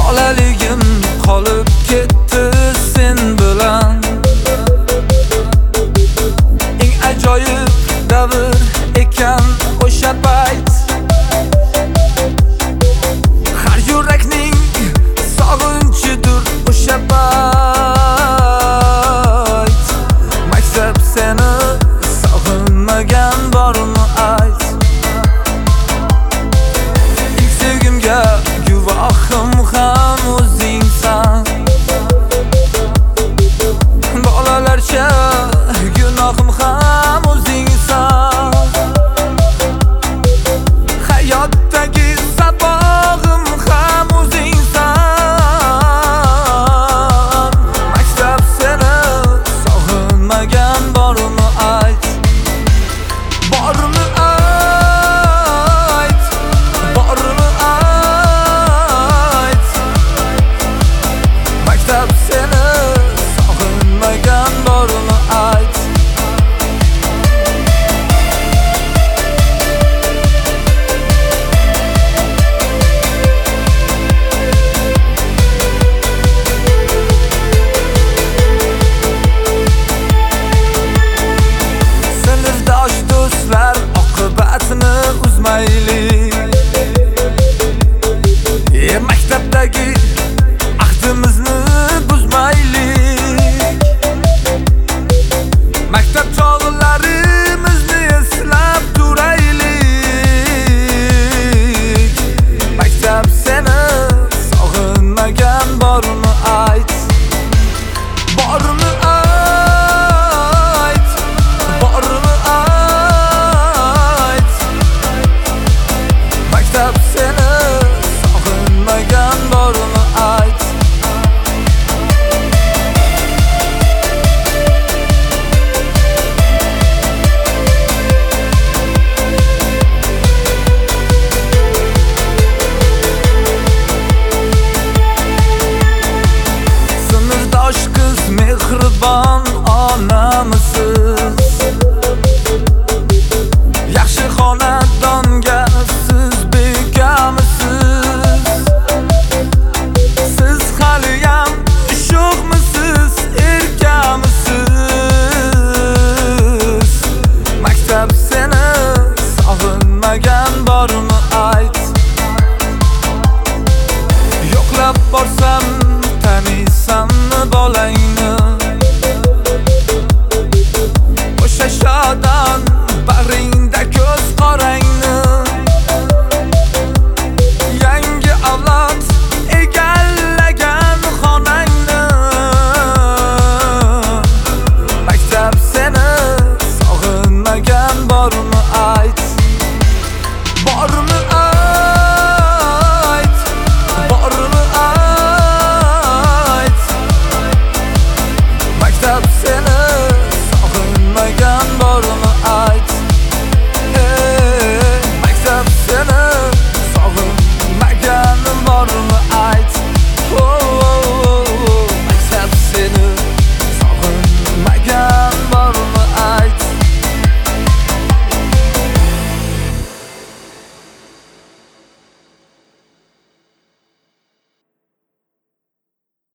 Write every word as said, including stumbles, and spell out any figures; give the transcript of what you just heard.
Bolaligim qolib ketdi sen bilan. Eng ajoyib davr ekan o'sha payt. Har yurakning sog'inchidir o'sha payt. Maktab seni sog'inmagan bormi ayt. Ilk sevgimga guvohim ham o'zingsan. Bolalarcha gunohim ham o'zingsan. Hayotdagi sabog'im ham o'zingsan. Maktab seni sog'inmagan bormi ayt. Bormi ayt, bormi ayt. Maktab seni sog'inmagan bormi ayt. Sinfdosh do'stlar oqibatini uzmaylik. E maktabdagi ahdimizni buzmaylik. Maktab chog'larimizni eslab turaylik. Maktab seni sog'inmagan bormi ayt. Bormi ayt, bormi ayt. Maktab seni sog'inmagan bormi ayt. Sinfdosh qiz mehribon onamisiz. Yaxshi xonadonga siz bekamisiz. Siz haliyam sho'xmisiz, erkamisiz. Maktab seni sog'inmagan bormi ayt. Yo'qlab borsam taniysanmi bolang.